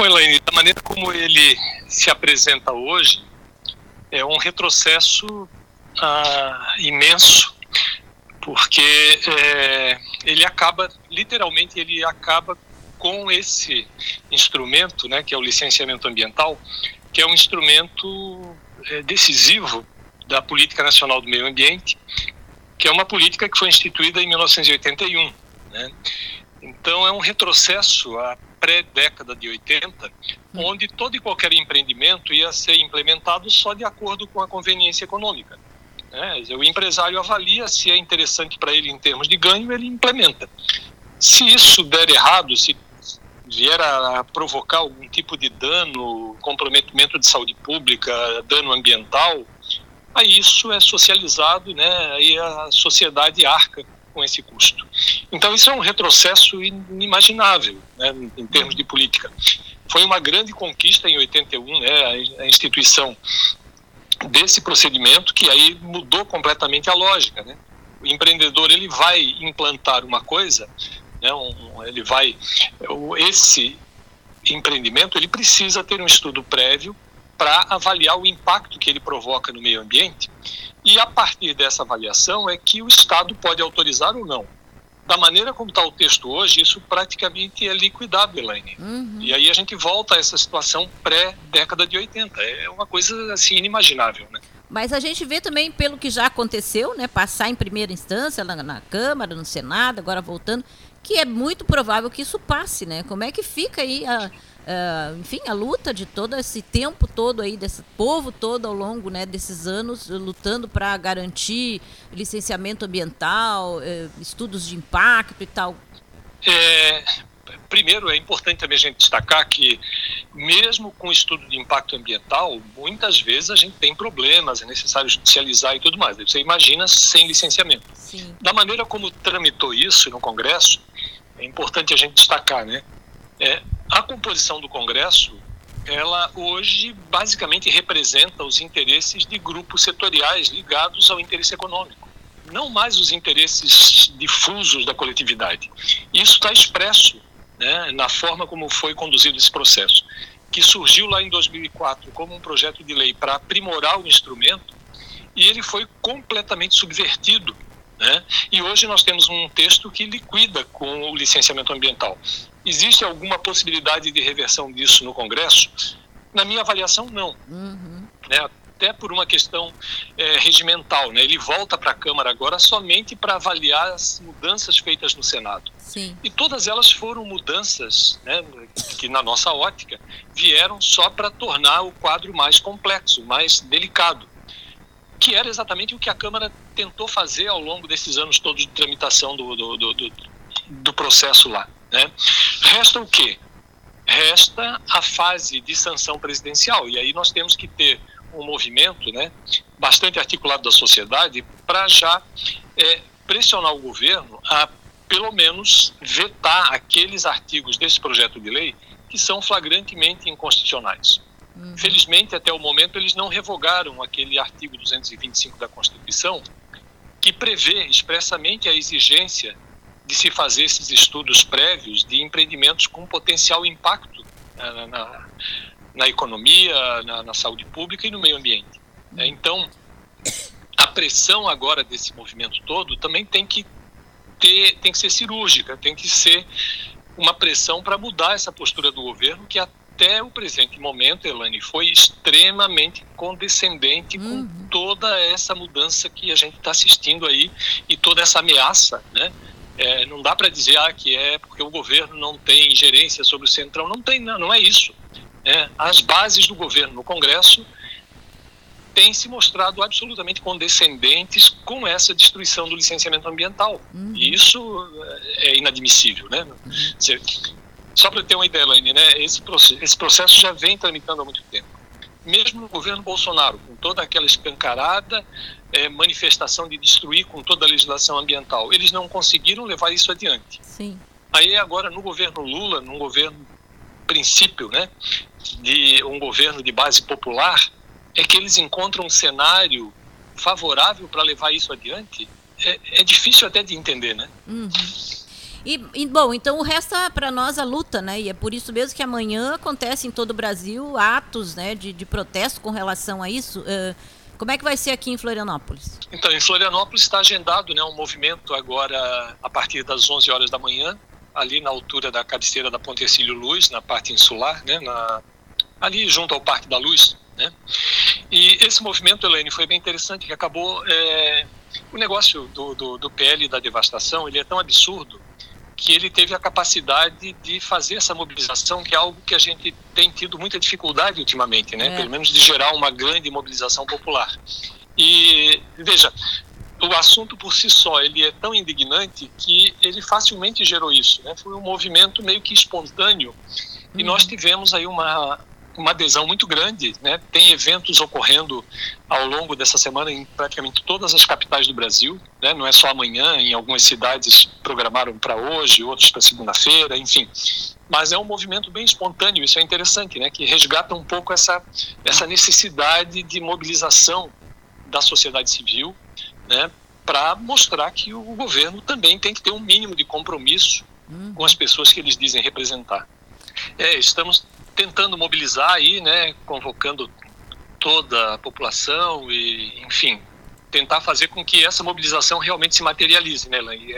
Elaine, da maneira como ele se apresenta hoje, é um retrocesso imenso, porque literalmente ele acaba com esse instrumento, né, que é o licenciamento ambiental, que é um instrumento decisivo da Política Nacional do Meio Ambiente, que é uma política que foi instituída em 1981, né? Então é um retrocesso à pré-década de 80, onde todo e qualquer empreendimento ia ser implementado só de acordo com a conveniência econômica, né? O empresário avalia se é interessante para ele em termos de ganho, ele implementa. Se isso der errado, se vier a provocar algum tipo de dano, comprometimento de saúde pública, dano ambiental, aí isso é socializado, né? Aí a sociedade arca com esse custo. Então isso é um retrocesso inimaginável, né, em termos de política. Foi uma grande conquista em 81, né, a instituição desse procedimento, que aí mudou completamente a lógica, né? O empreendedor, ele vai implantar uma coisa, né, esse empreendimento, ele precisa ter um estudo prévio para avaliar o impacto que ele provoca no meio ambiente, e a partir dessa avaliação é que o Estado pode autorizar ou não. Da maneira como está o texto hoje, isso praticamente é liquidado, Elaine. E aí a gente volta a essa situação pré-década de 80. É uma coisa assim inimaginável, né? Mas a gente vê também, pelo que já aconteceu, né, passar em primeira instância na Câmara, no Senado, agora voltando, que é muito provável que isso passe, né? Como é que fica aí a luta de todo esse tempo todo aí, desse povo todo ao longo, né, desses anos, lutando para garantir licenciamento ambiental, estudos de impacto e tal? Primeiro, é importante também a gente destacar que, mesmo com o estudo de impacto ambiental, muitas vezes a gente tem problemas, é necessário judicializar e tudo mais. Você imagina sem licenciamento. Sim. Da maneira como tramitou isso no Congresso, é importante a gente destacar, né? A composição do Congresso, ela hoje basicamente representa os interesses de grupos setoriais ligados ao interesse econômico, não mais os interesses difusos da coletividade. Isso está expresso, né, na forma como foi conduzido esse processo, que surgiu lá em 2004 como um projeto de lei para aprimorar o instrumento, e ele foi completamente subvertido, né? E hoje nós temos um texto que liquida com o licenciamento ambiental. Existe alguma possibilidade de reversão disso no Congresso? Na minha avaliação, não. Né? Até por uma questão regimental, né? Ele volta para a Câmara agora somente para avaliar as mudanças feitas no Senado. Sim. E todas elas foram mudanças, né, que na nossa ótica vieram só para tornar o quadro mais complexo, mais delicado, que era exatamente o que a Câmara tentou fazer ao longo desses anos todos de tramitação do processo lá, né? Resta o quê? Resta a fase de sanção presidencial, e aí nós temos que ter um movimento, né, bastante articulado da sociedade para já pressionar o governo a, pelo menos, vetar aqueles artigos desse projeto de lei que são flagrantemente inconstitucionais. Felizmente, até o momento, eles não revogaram aquele artigo 225 da Constituição, que prevê expressamente a exigência de se fazer esses estudos prévios de empreendimentos com potencial impacto na economia, na saúde pública e no meio ambiente. Então, a pressão agora desse movimento todo também tem que ser cirúrgica, tem que ser uma pressão para mudar essa postura do governo, que até o presente momento, Elaine, foi extremamente condescendente com toda essa mudança que a gente está assistindo aí e toda essa ameaça, né? Não dá para dizer que é porque o governo não tem ingerência sobre o Centrão. Não tem, não é isso. As bases do governo no Congresso têm se mostrado absolutamente condescendentes com essa destruição do licenciamento ambiental. E isso é inadmissível, né? Só para ter uma ideia, Elaine, né? Esse processo já vem tramitando há muito tempo. Mesmo no governo Bolsonaro, com toda aquela escancarada manifestação de destruir com toda a legislação ambiental, eles não conseguiram levar isso adiante. Sim. Aí agora, no governo Lula, num governo princípio, né, de um governo de base popular, é que eles encontram um cenário favorável para levar isso adiante. É difícil até de entender, né? Bom, então resta para nós a luta, né? E é por isso mesmo que amanhã acontece em todo o Brasil atos, né, de protesto com relação a isso. Como é que vai ser aqui em Florianópolis? Então, em Florianópolis está agendado, né, um movimento agora a partir das 11 horas da manhã, ali na altura da cabeceira da Ponte Hercílio Luz, na parte insular, né, ali junto ao Parque da Luz, né? E esse movimento, Elaine, foi bem interessante, que acabou... o negócio do PL da devastação, ele é tão absurdo que ele teve a capacidade de fazer essa mobilização, que é algo que a gente tem tido muita dificuldade ultimamente, né? Pelo menos de gerar uma grande mobilização popular. E, veja, o assunto por si só, ele é tão indignante que ele facilmente gerou isso, né? Foi um movimento meio que espontâneo e nós tivemos aí uma adesão muito grande, né? Tem eventos ocorrendo ao longo dessa semana em praticamente todas as capitais do Brasil, né? Não é só amanhã, em algumas cidades programaram para hoje, outros para segunda-feira, enfim. Mas é um movimento bem espontâneo, isso é interessante, né? Que resgata um pouco essa necessidade de mobilização da sociedade civil, né? Para mostrar que o governo também tem que ter um mínimo de compromisso com as pessoas que eles dizem representar. Estamos tentando mobilizar aí, né, convocando toda a população e, enfim, tentar fazer com que essa mobilização realmente se materialize, né, Elaine?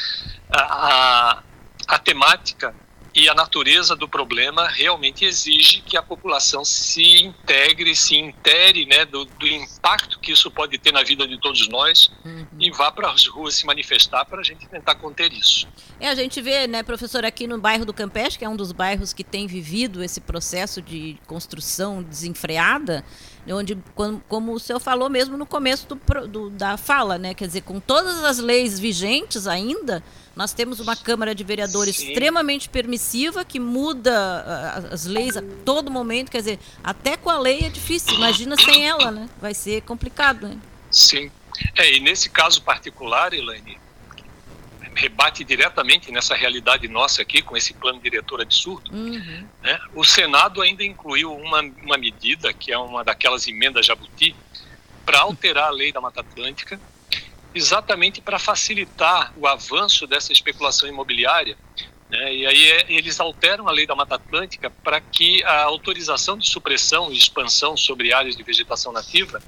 A temática e a natureza do problema realmente exige que a população se integre, se intere, né, do impacto que isso pode ter na vida de todos nós e vá para as ruas se manifestar para a gente tentar conter isso. A gente vê, né, professor, aqui no bairro do Campeche, que é um dos bairros que tem vivido esse processo de construção desenfreada, onde, como o senhor falou mesmo no começo da fala, né, quer dizer, com todas as leis vigentes ainda, nós temos uma Câmara de Vereadores extremamente permissiva, que muda as leis a todo momento, quer dizer, até com a lei é difícil, imagina sem ela, né? Vai ser complicado, né? Sim. E nesse caso particular, Elaine, rebate diretamente nessa realidade nossa aqui, com esse plano diretor absurdo, né? O Senado ainda incluiu uma medida, que é uma daquelas emendas Jabuti, para alterar a lei da Mata Atlântica, exatamente para facilitar o avanço dessa especulação imobiliária, né? E aí eles alteram a lei da Mata Atlântica para que a autorização de supressão e expansão sobre áreas de vegetação nativa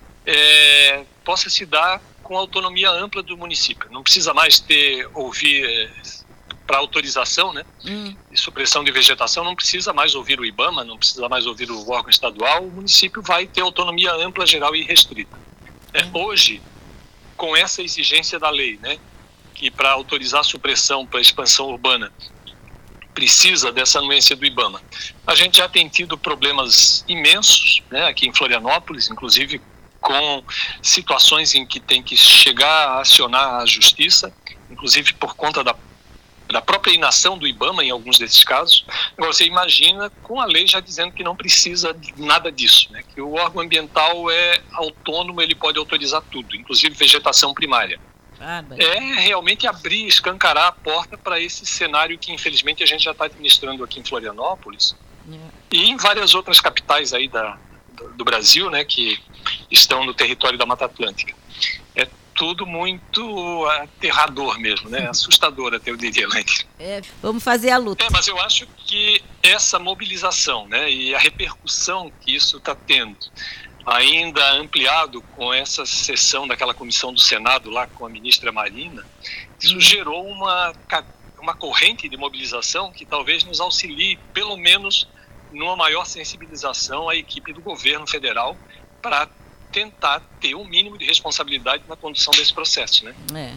possa se dar com autonomia ampla do município. Não precisa mais ouvir para autorização, né, de supressão de vegetação, não precisa mais ouvir o IBAMA, não precisa mais ouvir o órgão estadual, o município vai ter autonomia ampla, geral e restrita. Hoje, com essa exigência da lei, né, que para autorizar a supressão para a expansão urbana precisa dessa anuência do IBAMA. A gente já tem tido problemas imensos, né, aqui em Florianópolis, inclusive com situações em que tem que chegar a acionar a justiça, inclusive por conta da própria inação do IBAMA em alguns desses casos. Agora, você imagina com a lei já dizendo que não precisa de nada disso, né? Que o órgão ambiental é autônomo, ele pode autorizar tudo, inclusive vegetação primária. Realmente escancarar a porta para esse cenário que infelizmente a gente já está administrando aqui em Florianópolis e em várias outras capitais aí do Brasil, né, que estão no território da Mata Atlântica. É tudo muito aterrador mesmo, né? Assustador até, eu diria, Elaine. Vamos fazer a luta. Mas eu acho que essa mobilização, né, e a repercussão que isso está tendo, ainda ampliado com essa sessão daquela comissão do Senado lá com a ministra Marina, isso gerou uma corrente de mobilização que talvez nos auxilie, pelo menos, numa maior sensibilização à equipe do governo federal para tentar ter um mínimo de responsabilidade na condução desse processo, né?